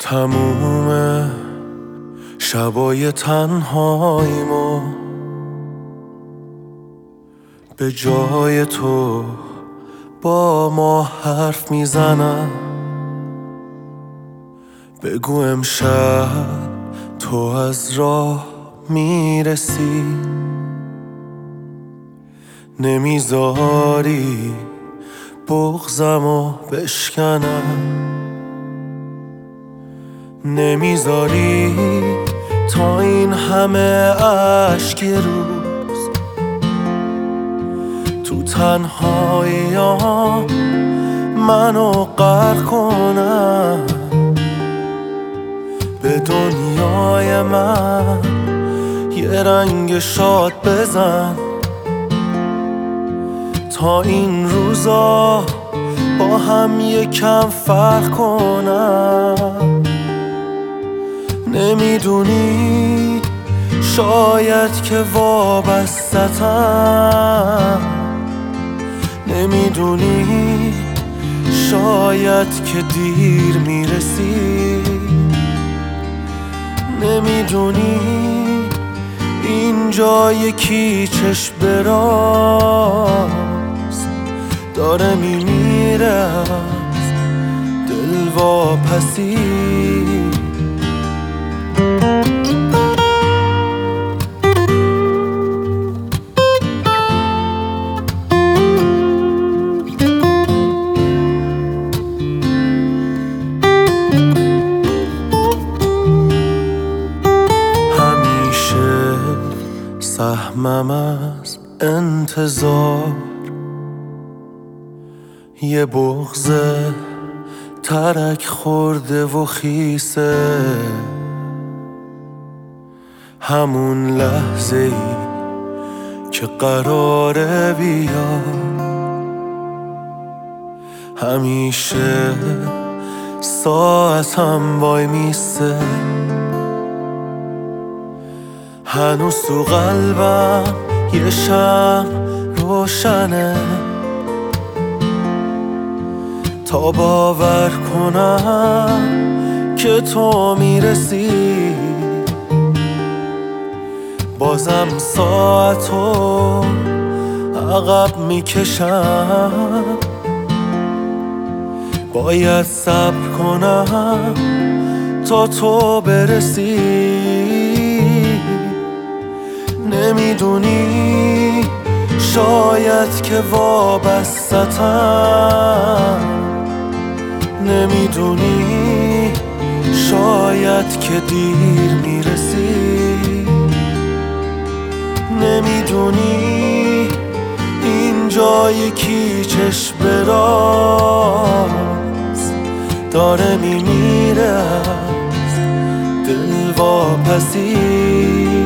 تموم شبای تنهاییمو به جای تو با ما حرف میزنم. بگو امشب تو از راه میرسی، نمیذاری بغضمو بشکنم، نمیذاری تا این همه اشک روز تو تنهاییام منو غرق کنم. به دنیای من یه رنگ شاد بزن تا این روزا با هم یکم فرق کنم. نمیدونی شاید که وابسته‌ام، نمیدونی شاید که دیر میرسی، نمیدونی اینجا یکی چشم براست داره میمیره از دلواپسی. سهمم از انتظار یه بغض ترک خورده و خیسه، همون لحظه ای که قراره بیا همیشه ساعتم وای میسته. هنوز تو قلبم یه شمع روشنه تا باور کنم که تو میرسی. بازم ساعتو عقب میکشم، باید صبر کنم تا تو برسی. نمیدونی شاید که وابسته‌ام، نمیدونی شاید که دیر میرسی، نمیدونی اینجا یکی چشم براست داره میمیره از دلواپسی.